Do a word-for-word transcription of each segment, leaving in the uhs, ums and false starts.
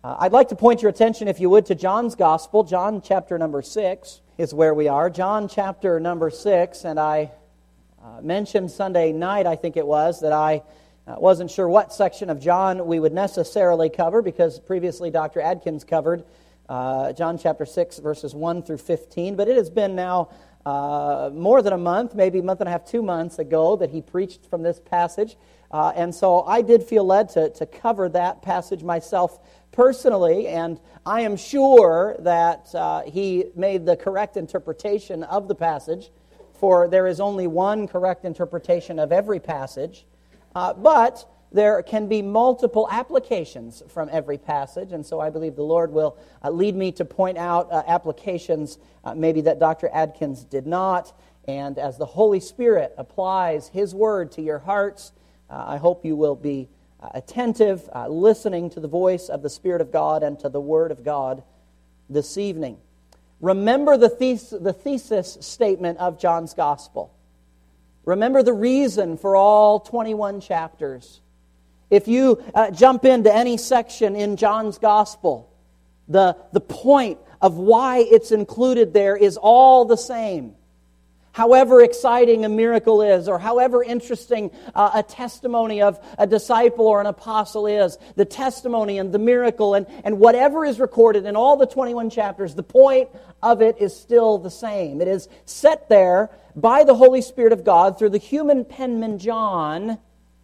Uh, I'd like to point your attention, if you would, to John's Gospel. John chapter number six is where we are. John chapter number six, and I uh, mentioned Sunday night, I think it was, that I uh, wasn't sure what section of John we would necessarily cover, because previously Doctor Adkins covered uh, John chapter six, verses one through fifteen. But it has been now uh, more than a month, maybe a month and a half, two months ago, that he preached from this passage. Uh, and so I did feel led to, to cover that passage myself personally, and I am sure that uh, he made the correct interpretation of the passage, for there is only one correct interpretation of every passage, uh, but there can be multiple applications from every passage, and so I believe the Lord will uh, lead me to point out uh, applications uh, maybe that Doctor Adkins did not, and as the Holy Spirit applies His Word to your hearts, uh, I hope you will be Uh, attentive, uh, listening to the voice of the Spirit of God and to the Word of God this evening. Remember the, thes- the thesis statement of John's Gospel. Remember the reason for all twenty-one chapters. If you uh, jump into any section in John's Gospel, the, the point of why it's included there is all the same. However exciting a miracle is, or however interesting uh, a testimony of a disciple or an apostle is, the testimony and the miracle and, and whatever is recorded in all the twenty-one chapters, the point of it is still the same. It is set there by the Holy Spirit of God through the human penman John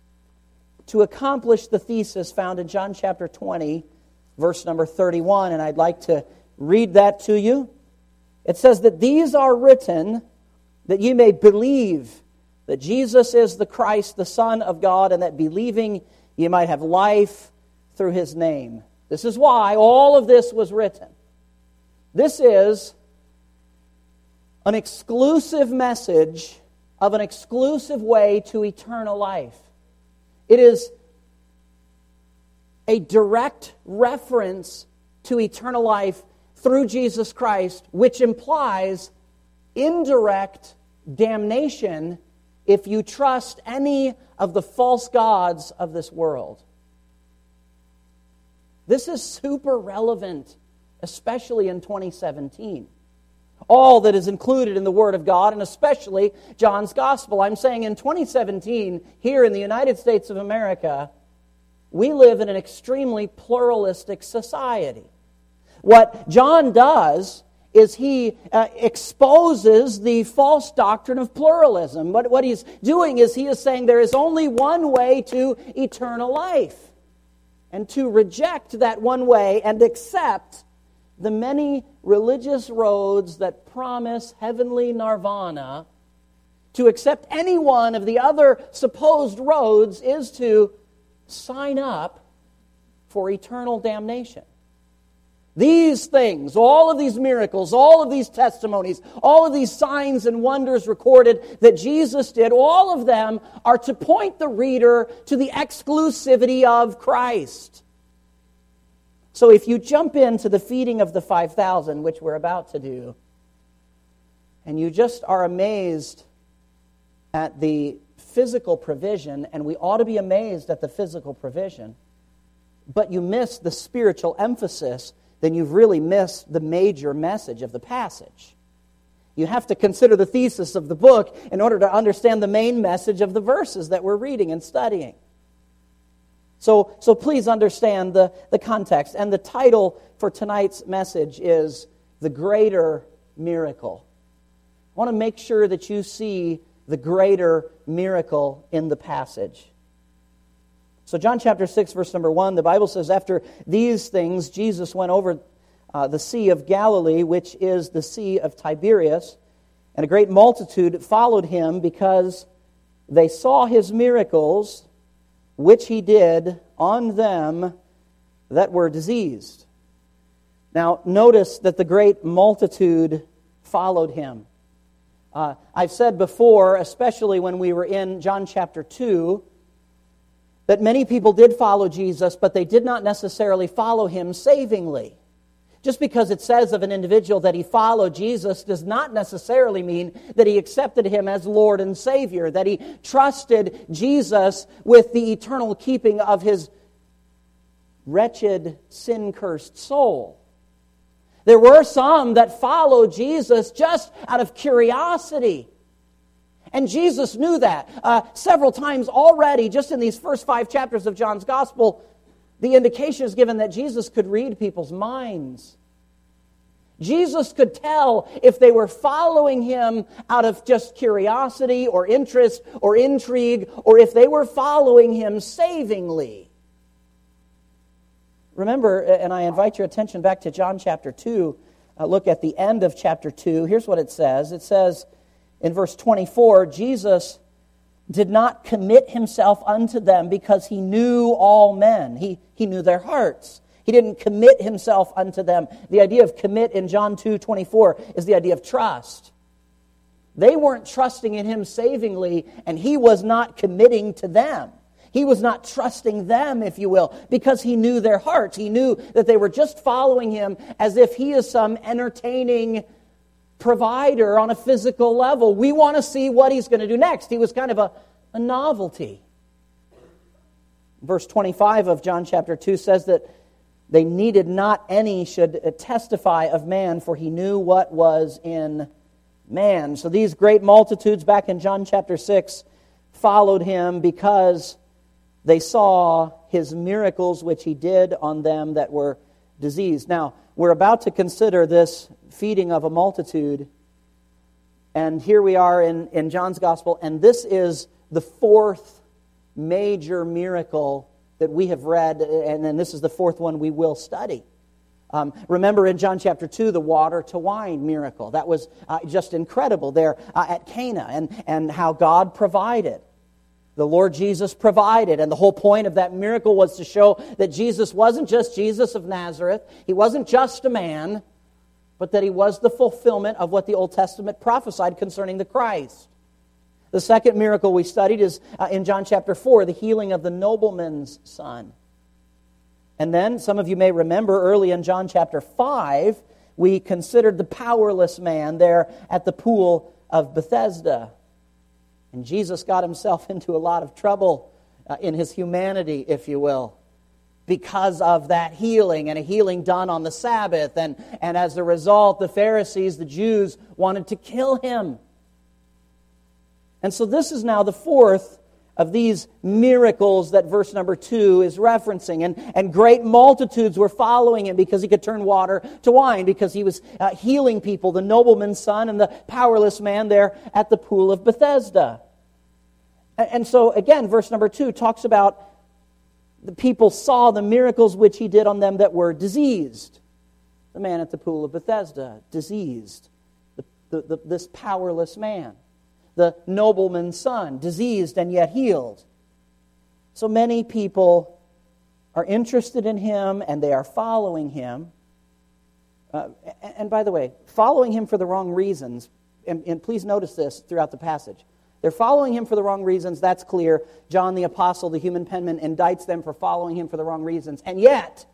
to accomplish the thesis found in John chapter twenty, verse number thirty-one. And I'd like to read that to you. It says that these are written that ye may believe that Jesus is the Christ, the Son of God, and that believing ye might have life through His name. This is why all of this was written. This is an exclusive message of an exclusive way to eternal life. It is a direct reference to eternal life through Jesus Christ, which implies indirect damnation if you trust any of the false gods of this world. This is super relevant, especially in twenty seventeen. All that is included in the Word of God, and especially John's Gospel. I'm saying in twenty seventeen, here in the United States of America, we live in an extremely pluralistic society. What John does is he uh, exposes the false doctrine of pluralism. What, what he's doing is he is saying there is only one way to eternal life. And to reject that one way and accept the many religious roads that promise heavenly nirvana, to accept any one of the other supposed roads is to sign up for eternal damnation. These things, all of these miracles, all of these testimonies, all of these signs and wonders recorded that Jesus did, all of them are to point the reader to the exclusivity of Christ. So if you jump into the feeding of the five thousand, which we're about to do, and you just are amazed at the physical provision, and we ought to be amazed at the physical provision, but you miss the spiritual emphasis, then you've really missed the major message of the passage. You have to consider the thesis of the book in order to understand the main message of the verses that we're reading and studying. So, so please understand the, the context. And the title for tonight's message is The Greater Miracle. I want to make sure that you see the greater miracle in the passage. So John chapter six, verse number one, the Bible says, after these things, Jesus went over uh, the Sea of Galilee, which is the Sea of Tiberias, and a great multitude followed him because they saw his miracles, which he did on them that were diseased. Now, notice that the great multitude followed him. Uh, I've said before, especially when we were in John chapter two, that many people did follow Jesus, but they did not necessarily follow him savingly. Just because it says of an individual that he followed Jesus does not necessarily mean that he accepted him as Lord and Savior, that he trusted Jesus with the eternal keeping of his wretched, sin-cursed soul. There were some that followed Jesus just out of curiosity. And Jesus knew that. Uh, several times already, just in these first five chapters of John's Gospel, the indication is given that Jesus could read people's minds. Jesus could tell if they were following him out of just curiosity or interest or intrigue, or if they were following him savingly. Remember, and I invite your attention back to John chapter two. Uh, look at the end of chapter two. Here's what it says. It says in verse twenty-four, Jesus did not commit himself unto them because he knew all men. He, he knew their hearts. He didn't commit himself unto them. The idea of commit in John two twenty-four is the idea of trust. They weren't trusting in him savingly, and he was not committing to them. He was not trusting them, if you will, because he knew their hearts. He knew that they were just following him as if he is some entertaining provider on a physical level. We want to see what he's going to do next. He was kind of a, a novelty. Verse twenty-five of John chapter two says that they needed not any should testify of man, for he knew what was in man. So these great multitudes back in John chapter six followed him because they saw his miracles which he did on them that were diseased. Now, we're about to consider this feeding of a multitude, and here we are in, in John's Gospel, and this is the fourth major miracle that we have read, and then this is the fourth one we will study. Um, remember in John chapter two, the water to wine miracle. That was uh, just incredible there uh, at Cana, and, and how God provided. The Lord Jesus provided, and the whole point of that miracle was to show that Jesus wasn't just Jesus of Nazareth. He wasn't just a man, but that he was the fulfillment of what the Old Testament prophesied concerning the Christ. The second miracle we studied is uh, in John chapter four, the healing of the nobleman's son. And then, some of you may remember, early in John chapter five, we considered the powerless man there at the pool of Bethesda. And Jesus got himself into a lot of trouble uh, in his humanity, if you will, because of that healing, and a healing done on the Sabbath. And, and as a result, the Pharisees, the Jews, wanted to kill him. And so this is now the fourth of these miracles that verse number two is referencing. And, and great multitudes were following him because he could turn water to wine, because he was uh, healing people, the nobleman's son and the powerless man there at the pool of Bethesda. And, and so again, verse number two talks about the people saw the miracles which he did on them that were diseased. The man at the pool of Bethesda, diseased. The, the, the, this powerless man. The nobleman's son, diseased and yet healed. So many people are interested in him and they are following him. Uh, and by the way, following him for the wrong reasons, and, and please notice this throughout the passage. They're following him for the wrong reasons, that's clear. John the Apostle, the human penman, indicts them for following him for the wrong reasons. And yet,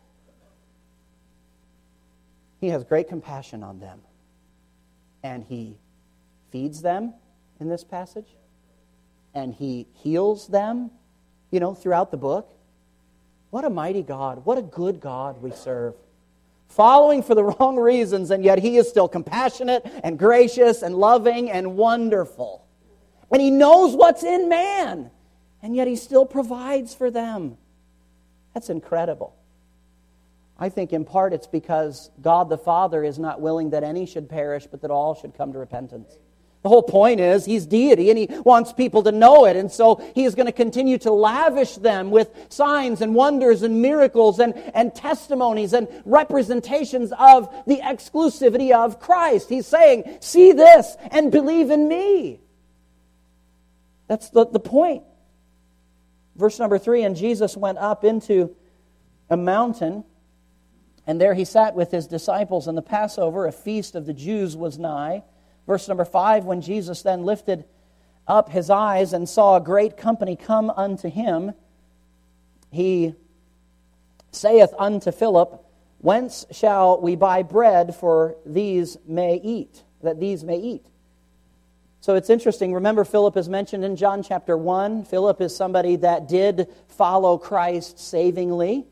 he has great compassion on them. And he feeds them in this passage, and he heals them, you know, throughout the book. What a mighty God, what a good God we serve. Following for the wrong reasons, and yet he is still compassionate and gracious and loving and wonderful. And he knows what's in man, and yet he still provides for them. That's incredible. I think in part it's because God the Father is not willing that any should perish, but that all should come to repentance. The whole point is he's deity and he wants people to know it. And so he is going to continue to lavish them with signs and wonders and miracles and, and testimonies and representations of the exclusivity of Christ. He's saying, see this and believe in me. That's the, the point. Verse number three, and Jesus went up into a mountain, and there he sat with his disciples, and the Passover, a feast of the Jews, was nigh. Verse number five, when Jesus then lifted up his eyes and saw a great company come unto him, he saith unto Philip, whence shall we buy bread for these may eat, that these may eat? So it's interesting. Remember, Philip is mentioned in John chapter one. Philip is somebody that did follow Christ savingly.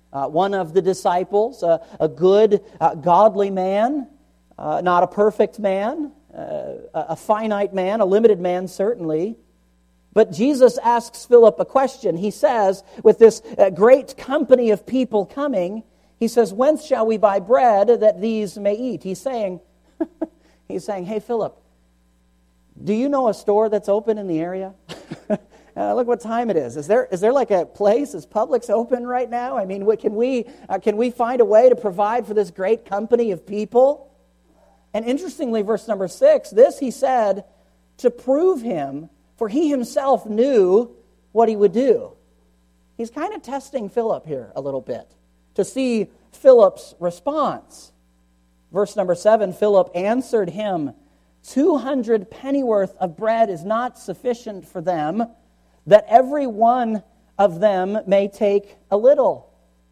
uh, one of the disciples, uh, a good, uh, godly man, uh, not a perfect man, uh, a finite man, a limited man certainly. But Jesus asks Philip a question. He says, with this uh, great company of people coming, he says, "Whence shall we buy bread that these may eat?" He's saying, he's saying, "Hey, Philip, do you know a store that's open in the area? uh, look what time it is. Is there is there like a place? Is Publix open right now? I mean, what, can we uh, can we find a way to provide for this great company of people?" And interestingly, verse number six, this he said to prove him, for he himself knew what he would do. He's kind of testing Philip here a little bit to see Philip's response. Verse number seven, Philip answered him, Two hundred pennyworth of bread is not sufficient for them, that every one of them may take a little.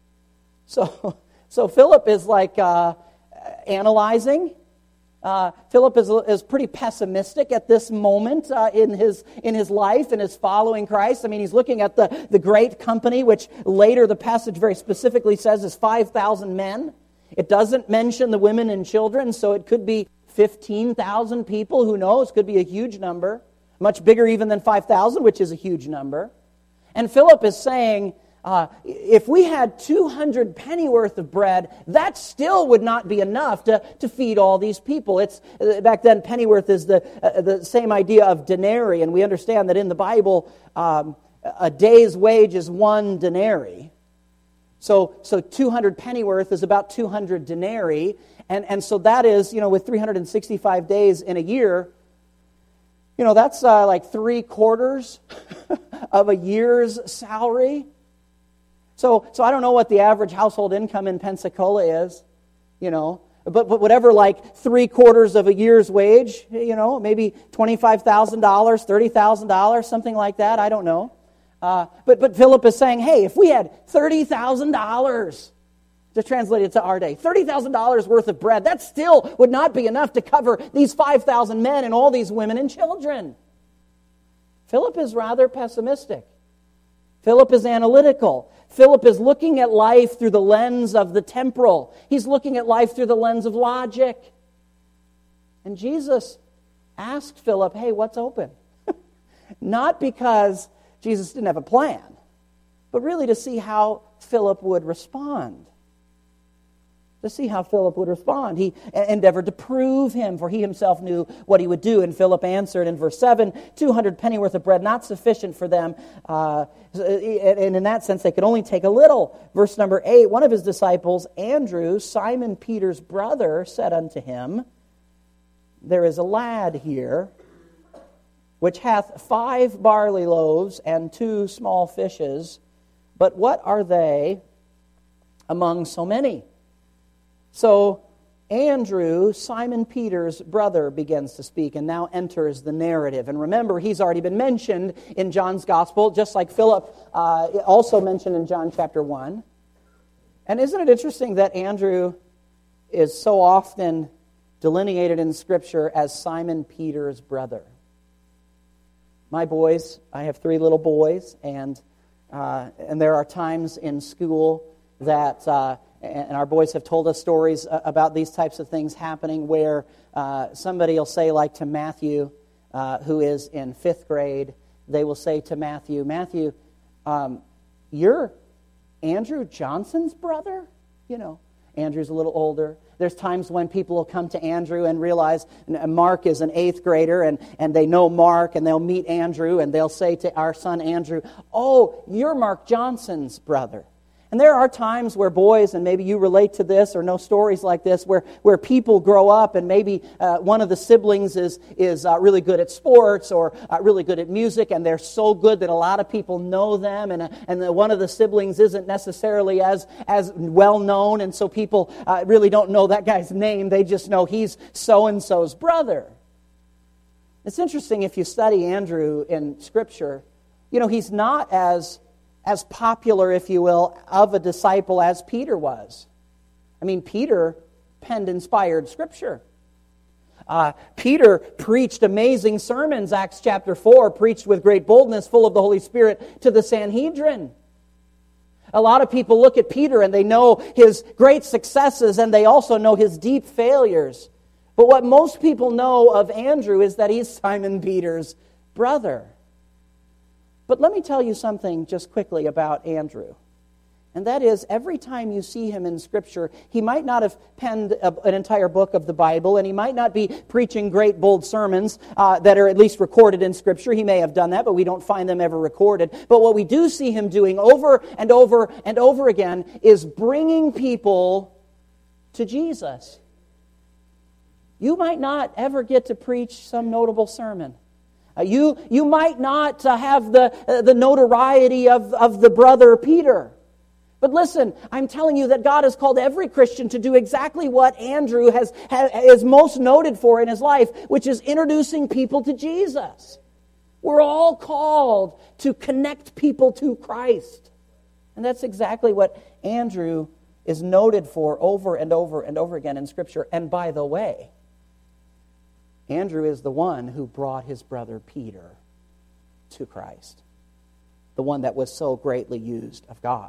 So, so Philip is like uh, analyzing. Uh, Philip is, is pretty pessimistic at this moment uh, in his in his life and his following Christ. I mean, he's looking at the, the great company, which later the passage very specifically says is five thousand men. It doesn't mention the women and children, so it could be fifteen thousand people. Who knows? Could be a huge number. Much bigger even than five thousand, which is a huge number. And Philip is saying, Uh, if we had two hundred pennyworth of bread, that still would not be enough to, to feed all these people. It's uh, back then, pennyworth is the uh, the same idea of denarii, and we understand that in the Bible, um, a day's wage is one denarii. So, so two hundred pennyworth is about two hundred denarii, and and so that is, you know, with three hundred sixty-five days in a year, you know, that's uh, like three quarters of a year's salary. So, so I don't know what the average household income in Pensacola is, you know, but, but whatever, like three quarters of a year's wage, you know, maybe twenty-five thousand dollars, thirty thousand dollars, something like that, I don't know. Uh, but, but Philip is saying, hey, if we had thirty thousand dollars, to translate it to our day, thirty thousand dollars worth of bread, that still would not be enough to cover these five thousand men and all these women and children. Philip is rather pessimistic. Philip is analytical. Philip is looking at life through the lens of the temporal. He's looking at life through the lens of logic. And Jesus asked Philip, hey, what's open? Not because Jesus didn't have a plan, but really to see how Philip would respond. To see how Philip would respond. He endeavored to prove him, for he himself knew what he would do. And Philip answered in verse seven, two hundred pennyworth of bread, not sufficient for them. Uh, and in that sense, they could only take a little. Verse number eight, one of his disciples, Andrew, Simon Peter's brother, said unto him, There is a lad here, which hath five barley loaves and two small fishes, but what are they among so many? So Andrew, Simon Peter's brother, begins to speak and now enters the narrative. And remember, he's already been mentioned in John's Gospel, just like Philip uh, also mentioned in John chapter one. And isn't it interesting that Andrew is so often delineated in Scripture as Simon Peter's brother? My boys, I have three little boys, and uh, and there are times in school that... Uh, And our boys have told us stories about these types of things happening where uh, somebody will say, like to Matthew, uh, who is in fifth grade, they will say to Matthew, Matthew, um, you're Andrew Johnson's brother? You know, Andrew's a little older. There's times when people will come to Andrew and realize Mark is an eighth grader, and, and they know Mark, and they'll meet Andrew, and they'll say to our son Andrew, oh, you're Mark Johnson's brother. And there are times where boys, and maybe you relate to this or know stories like this, where, where people grow up and maybe uh, one of the siblings is, is uh, really good at sports or uh, really good at music, and they're so good that a lot of people know them, and, uh, and the, one of the siblings isn't necessarily as, as well known, and so people uh, really don't know that guy's name. They just know he's so-and-so's brother. It's interesting if you study Andrew in Scripture, you know, he's not as... as popular, if you will, of a disciple as Peter was. I mean, Peter penned inspired Scripture. Uh, Peter preached amazing sermons, Acts chapter four, preached with great boldness, full of the Holy Spirit, to the Sanhedrin. A lot of people look at Peter and they know his great successes and they also know his deep failures. But what most people know of Andrew is that he's Simon Peter's brother. But let me tell you something just quickly about Andrew. And that is, every time you see him in Scripture, he might not have penned a, an entire book of the Bible, and he might not be preaching great, bold sermons uh, that are at least recorded in Scripture. He may have done that, but we don't find them ever recorded. But what we do see him doing over and over and over again is bringing people to Jesus. You might not ever get to preach some notable sermon. Uh, you, you might not uh, have the, uh, the notoriety of, of the brother Peter. But listen, I'm telling you that God has called every Christian to do exactly what Andrew has, has is most noted for in his life, which is introducing people to Jesus. We're all called to connect people to Christ. And that's exactly what Andrew is noted for over and over and over again in Scripture. And by the way, Andrew is the one who brought his brother Peter to Christ, the one that was so greatly used of God.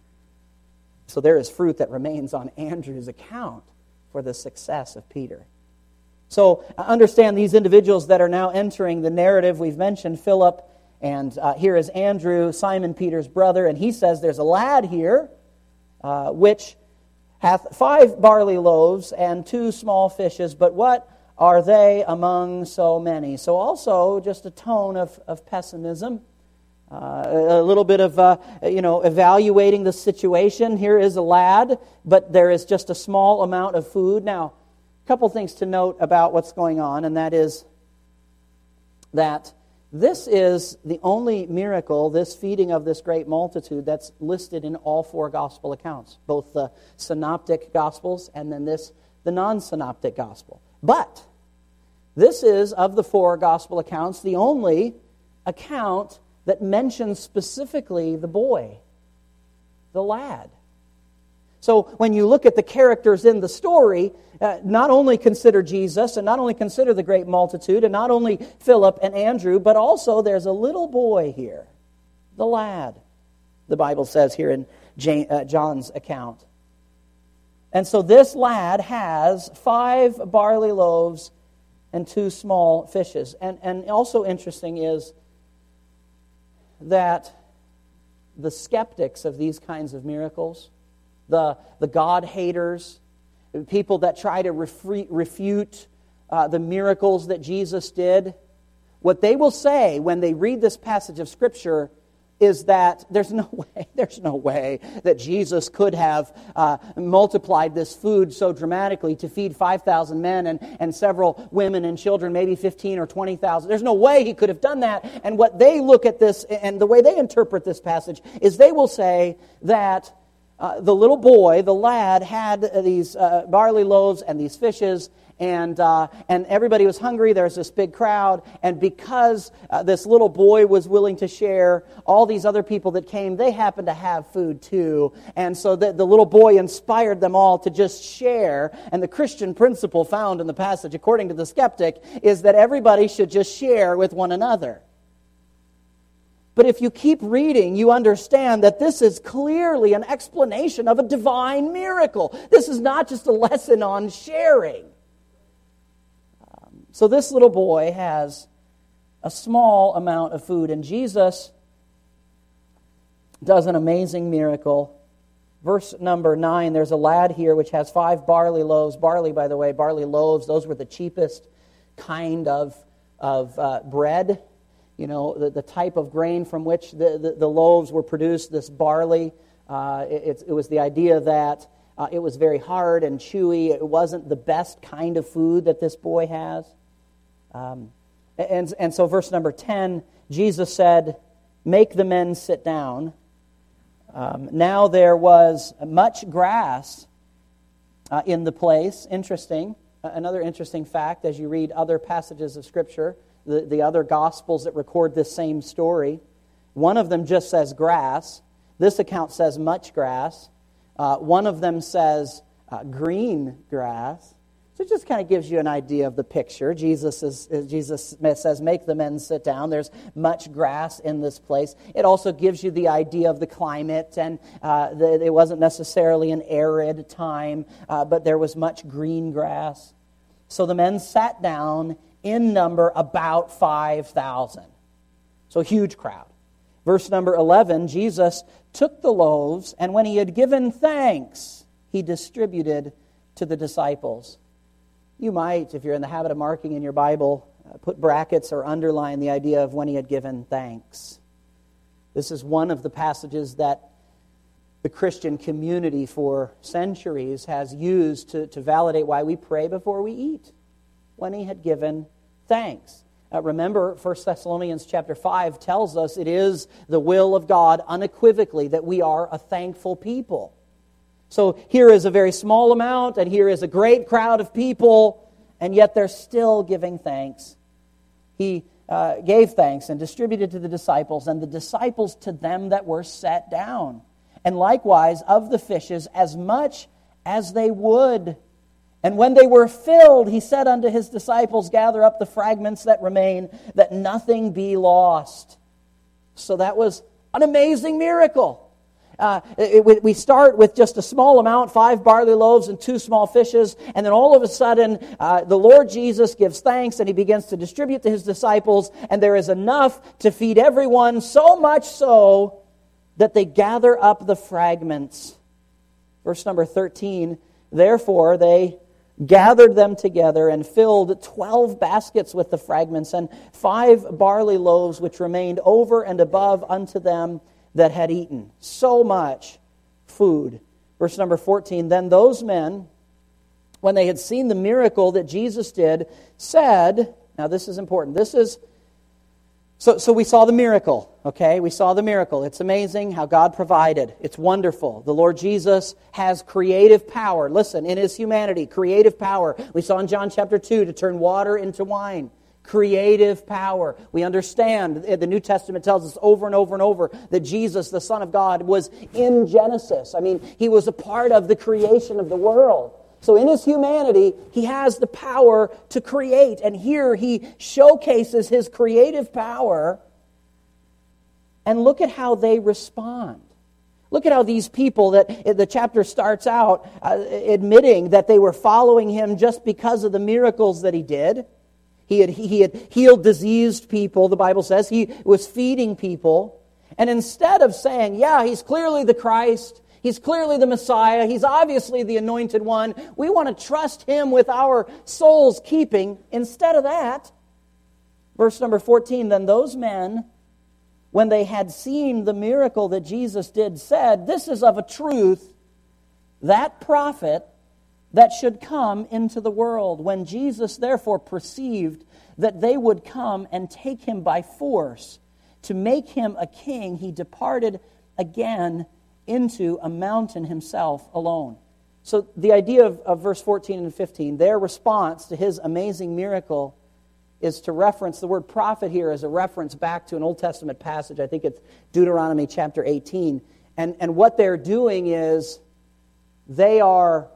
So there is fruit that remains on Andrew's account for the success of Peter. So understand these individuals that are now entering the narrative. We've mentioned Philip, and uh, here is Andrew, Simon Peter's brother, and he says there's a lad here uh, which hath five barley loaves and two small fishes, but what are they among so many? So also just a tone of, of pessimism. Uh, a little bit of, uh, you know, evaluating the situation. Here is a lad, but there is just a small amount of food. Now, a couple things to note about what's going on, and that is that this is the only miracle, this feeding of this great multitude, that's listed in all four gospel accounts, both the synoptic gospels and then this, the non-synoptic gospel. But this is, of the four gospel accounts, the only account that mentions specifically the boy, the lad. So when you look at the characters in the story, uh, not only consider Jesus, and not only consider the great multitude, and not only Philip and Andrew, but also there's a little boy here, the lad, the Bible says here in John's account. And so this lad has five barley loaves and two small fishes. And, and also interesting is that the skeptics of these kinds of miracles, the, the God-haters, people that try to refre- refute uh, the miracles that Jesus did, what they will say when they read this passage of Scripture is that there's no way, there's no way that Jesus could have uh, multiplied this food so dramatically to feed five thousand men and, and several women and children, maybe fifteen or twenty thousand. There's no way he could have done that. And what they look at this, and the way they interpret this passage, is they will say that uh, the little boy, the lad, had these uh, barley loaves and these fishes, And uh, and everybody was hungry. There was this big crowd. And because uh, this little boy was willing to share, all these other people that came, they happened to have food too. And so the, the little boy inspired them all to just share. And the Christian principle found in the passage, according to the skeptic, is that everybody should just share with one another. But if you keep reading, you understand that this is clearly an explanation of a divine miracle. This is not just a lesson on sharing. So this little boy has a small amount of food, and Jesus does an amazing miracle. Verse number nine, there's a lad here which has five barley loaves. Barley, by the way, barley loaves, those were the cheapest kind of, of uh, bread. You know, the, the type of grain from which the, the, the loaves were produced, this barley. Uh, it, it was the idea that uh, it was very hard and chewy. It wasn't the best kind of food that this boy has. Um, and, and so verse number ten, Jesus said, "Make the men sit down." Um, now there was much grass uh, in the place. Interesting. Uh, another interesting fact as you read other passages of Scripture, the, the other Gospels that record this same story, one of them just says grass. This account says much grass. Uh, one of them says uh, green grass. So it just kind of gives you an idea of the picture. Jesus is, Jesus says, make the men sit down. There's much grass in this place. It also gives you the idea of the climate, and uh, the, it wasn't necessarily an arid time, uh, but there was much green grass. So the men sat down in number about five thousand. So a huge crowd. Verse number eleven, Jesus took the loaves, and when he had given thanks, he distributed to the disciples. You might, if you're in the habit of marking in your Bible, uh, put brackets or underline the idea of when he had given thanks. This is one of the passages that the Christian community for centuries has used to, to validate why we pray before we eat. When he had given thanks. Uh, remember, First Thessalonians chapter five tells us it is the will of God unequivocally that we are a thankful people. So here is a very small amount, and here is a great crowd of people, and yet they're still giving thanks. He uh, gave thanks and distributed to the disciples, and the disciples to them that were set down. And likewise of the fishes, as much as they would. And when they were filled, he said unto his disciples, gather up the fragments that remain, that nothing be lost. So that was an amazing miracle. Uh, it, we start with just a small amount, five barley loaves and two small fishes, and then all of a sudden, uh, the Lord Jesus gives thanks, and he begins to distribute to his disciples, and there is enough to feed everyone, so much so that they gather up the fragments. Verse number thirteen, therefore they gathered them together and filled twelve baskets with the fragments, and five barley loaves which remained over and above unto them that had eaten. So much food. Verse number fourteen, then those men, when they had seen the miracle that Jesus did, said, now this is important, this is, so, so we saw the miracle, okay? We saw the miracle. It's amazing how God provided. It's wonderful. The Lord Jesus has creative power. Listen, in his humanity, creative power. We saw in John chapter two to turn water into wine. Creative power. We understand, the New Testament tells us over and over and over that Jesus, the Son of God, was in Genesis. I mean, he was a part of the creation of the world. So in his humanity, he has the power to create. And here he showcases his creative power. And look at how they respond. Look at how these people, that the chapter starts out uh, admitting that they were following him just because of the miracles that he did. He had, he had healed diseased people, the Bible says. He was feeding people. And instead of saying, yeah, he's clearly the Christ, he's clearly the Messiah, he's obviously the anointed one, we want to trust him with our souls keeping. Instead of that, verse number fourteen, then those men, when they had seen the miracle that Jesus did, said, this is of a truth that prophet that should come into the world. When Jesus therefore perceived that they would come and take him by force to make him a king, he departed again into a mountain himself alone. So the idea of, of verse fourteen and fifteen, their response to his amazing miracle is to reference, the word prophet here is a reference back to an Old Testament passage. I think it's Deuteronomy chapter eighteen. And, and what they're doing is they are,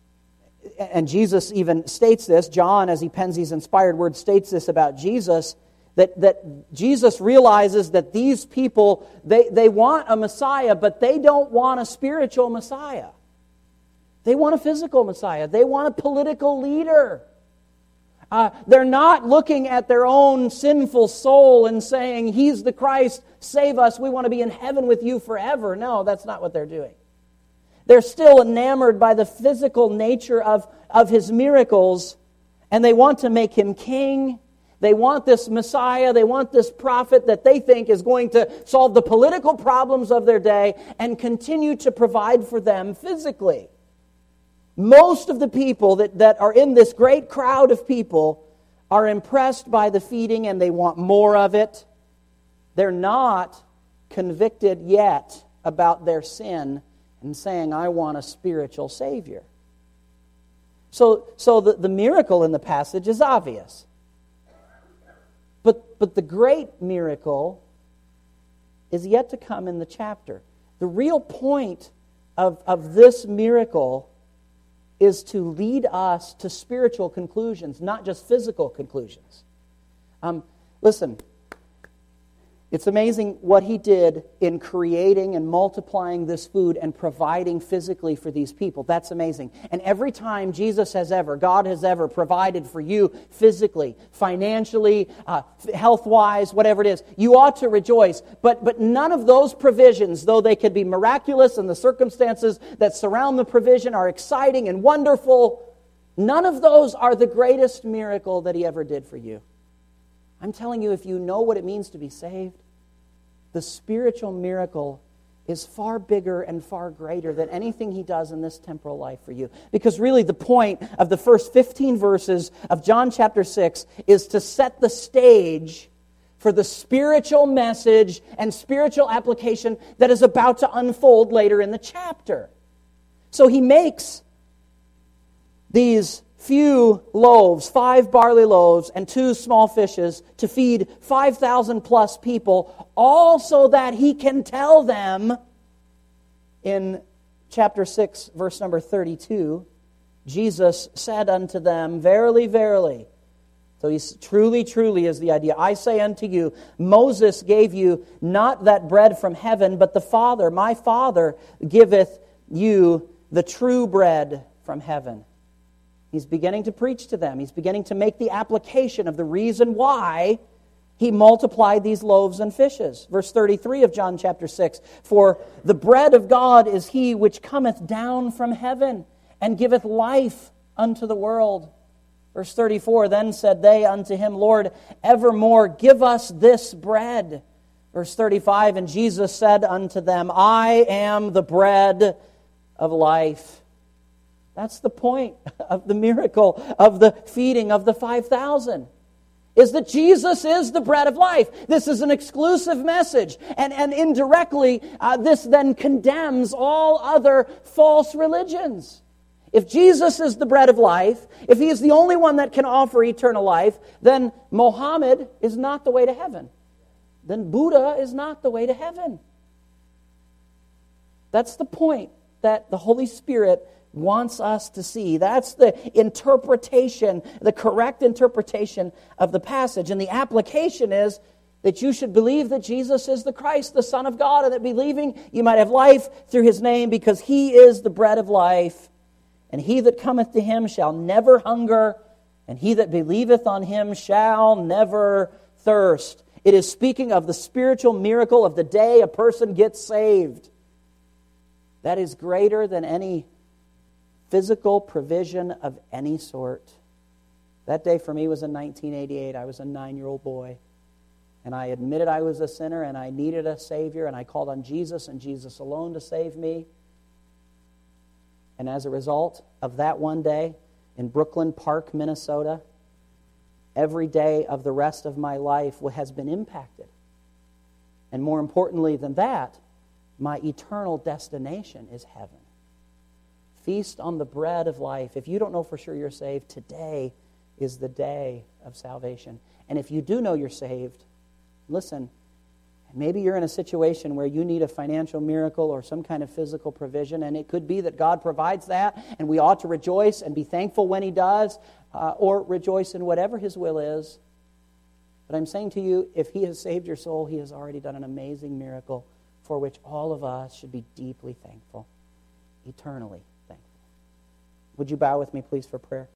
and Jesus even states this, John, as he pens these inspired words, states this about Jesus, that, that Jesus realizes that these people, they, they want a Messiah, but they don't want a spiritual Messiah. They want a physical Messiah. They want a political leader. Uh, they're not looking at their own sinful soul and saying, he's the Christ, save us, we want to be in heaven with you forever. No, that's not what they're doing. They're still enamored by the physical nature of, of his miracles, and they want to make him king. They want this Messiah, they want this prophet that they think is going to solve the political problems of their day and continue to provide for them physically. Most of the people that, that are in this great crowd of people are impressed by the feeding and they want more of it. They're not convicted yet about their sin and saying, I want a spiritual Savior. So, so the, the miracle in the passage is obvious. But, but the great miracle is yet to come in the chapter. The real point of, of this miracle is to lead us to spiritual conclusions, not just physical conclusions. Um, listen, it's amazing what He did in creating and multiplying this food and providing physically for these people. That's amazing. And every time Jesus has ever, God has ever provided for you physically, financially, uh, health-wise, whatever it is, you ought to rejoice. But, but none of those provisions, though they could be miraculous and the circumstances that surround the provision are exciting and wonderful, none of those are the greatest miracle that He ever did for you. I'm telling you, if you know what it means to be saved, the spiritual miracle is far bigger and far greater than anything He does in this temporal life for you. Because really the point of the first fifteen verses of John chapter six is to set the stage for the spiritual message and spiritual application that is about to unfold later in the chapter. So He makes these few loaves, five barley loaves and two small fishes, to feed five thousand plus people, all so that He can tell them in chapter six, verse number thirty-two, Jesus said unto them, Verily, verily. So He's truly, truly is the idea. I say unto you, Moses gave you not that bread from heaven, but the Father, my Father, giveth you the true bread from heaven. He's beginning to preach to them. He's beginning to make the application of the reason why He multiplied these loaves and fishes. Verse thirty-three of John chapter six, For the bread of God is He which cometh down from heaven, and giveth life unto the world. Verse thirty-four, Then said they unto Him, Lord, evermore give us this bread. Verse thirty-five, And Jesus said unto them, I am the bread of life. That's the point of the miracle of the feeding of the five thousand, is that Jesus is the bread of life. This is an exclusive message. And, and indirectly, uh, this then condemns all other false religions. If Jesus is the bread of life, if He is the only one that can offer eternal life, then Mohammed is not the way to heaven. Then Buddha is not the way to heaven. That's the point that the Holy Spirit wants us to see. That's the interpretation, the correct interpretation of the passage. And the application is that you should believe that Jesus is the Christ, the Son of God, and that believing you might have life through His name, because He is the bread of life. And he that cometh to Him shall never hunger, and he that believeth on Him shall never thirst. It is speaking of the spiritual miracle of the day a person gets saved. That is greater than any physical provision of any sort. That day for me was in nineteen eighty-eight. I was a nine-year-old boy. And I admitted I was a sinner and I needed a Savior. And I called on Jesus and Jesus alone to save me. And as a result of that one day in Brooklyn Park, Minnesota, every day of the rest of my life has been impacted. And more importantly than that, my eternal destination is heaven. Feast on the bread of life. If you don't know for sure you're saved, today is the day of salvation. And if you do know you're saved, listen, maybe you're in a situation where you need a financial miracle or some kind of physical provision, and it could be that God provides that, and we ought to rejoice and be thankful when He does, uh, or rejoice in whatever His will is. But I'm saying to you, if He has saved your soul, He has already done an amazing miracle for which all of us should be deeply thankful, eternally thankful. Would you bow with me, please, for prayer?